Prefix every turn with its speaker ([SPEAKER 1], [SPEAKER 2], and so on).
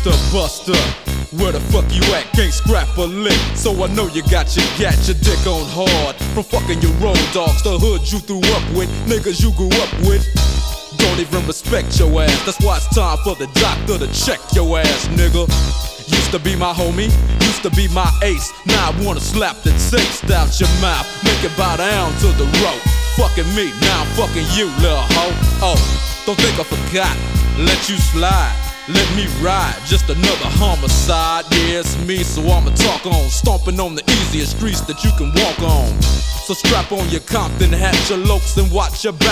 [SPEAKER 1] Buster, where the fuck you at? Can't scrap a lick, so I know you got your dick on hard. From fucking your road dogs, the hood you threw up with, niggas you grew up with. Don't even respect your ass, that's why it's time for the doctor to check your ass, nigga. Used to be my homie, used to be my ace. Now I wanna slap the taste out your mouth, make it bow down to the rope. Fucking me, now I'm fucking you, little hoe. Oh, don't think I forgot, let you slide. Let me ride, just another homicide. Yeah, it's me, so I'ma talk on. Stomping on the easiest streets that you can walk on. So strap on your Compton hat, your lokes, and watch your back.